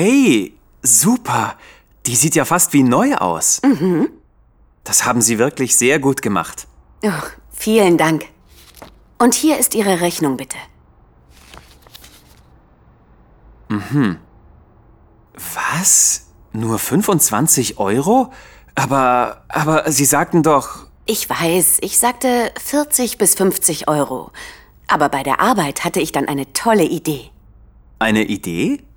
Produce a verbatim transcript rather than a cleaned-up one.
Hey, super. Die sieht ja fast wie neu aus. Mhm. Das haben Sie wirklich sehr gut gemacht. Oh, vielen Dank. Und hier ist Ihre Rechnung, bitte. Mhm. Was? Nur fünfundzwanzig Euro? Aber, aber Sie sagten doch... Ich weiß, ich sagte vierzig bis fünfzig Euro. Aber bei der Arbeit hatte ich dann eine tolle Idee. Eine Idee?